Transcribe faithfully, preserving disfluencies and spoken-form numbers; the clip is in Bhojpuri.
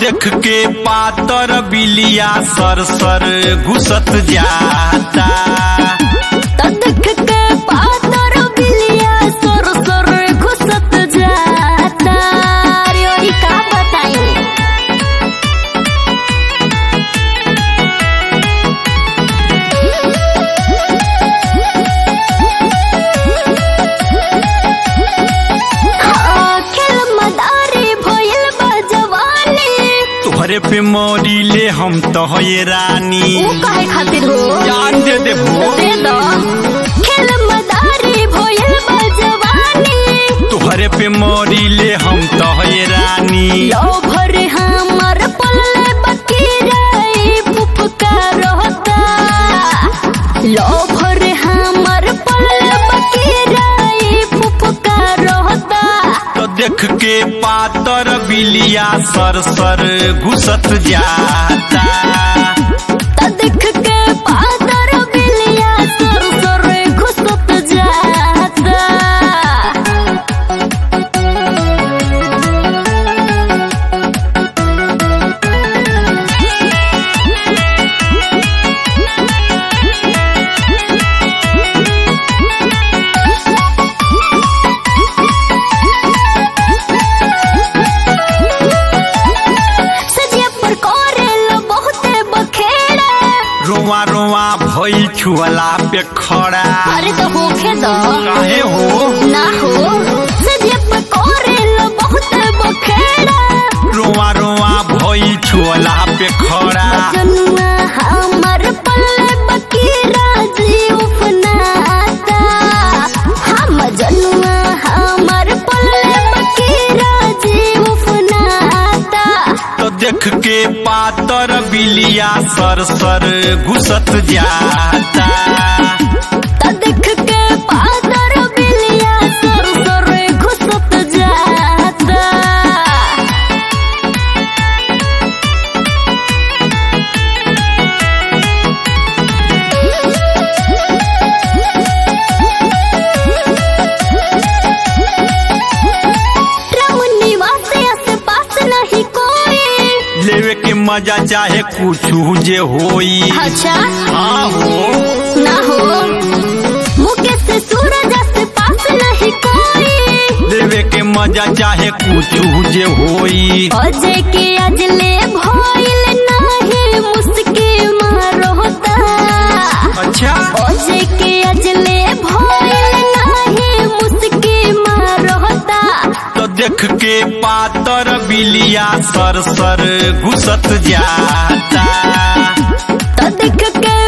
देख के पातर बिलिया सर सर घुसत जाता। तो देख के पातर बिलिया सर सर घुसत जाता। अरे का बताई तोहरे पे मोरी ले हम तो ये रानी। वो काहे खातिर हो जान दे दे भो दे दो खेल मदारी भोयल बजवानी। तोहरे पे मोरी ले हम तो ये रानी। लो भर हमर पल्ले बकीराई फुफका रहता। लो भर हमर पल्ले बकीराई फुफका रहता। तो देख के पातर बिलिया सर सर घुसत जाता। तो देख के पातर बिलिया सर सर घुसत जाता। रोवा रोवा भई छुअला पे खड़ा। अरे तो होखे दो काहे हो ना हो सजे पे कोरेल बहुत बखेड़ा। रोवा रोवा भई छुअला पे खड़ा। जनुआ हमर पल्ले बकीरा जीव नाता। हम जनुआ हमर पल्ले बकीरा जीव नाता। तो देख के पातर बिलिया सर सर घुसत जाता। तो देख के पातर बिलिया सर सर घुसत जाता। लेवे के मजा चाहे कुछ जे होई। अच्छा हाँ हो ना हो मुके से सूरज से पास नहीं कोई। लेवे के मजा चाहे कुछ जे होई। अजय के अजले भइल नहीं मुस्की मारोता। अच्छा अजय के अजले भइल नहीं मुस्की मारोता। तो देख के पातर बिलिया सर सर घुसत जाता। तो देख के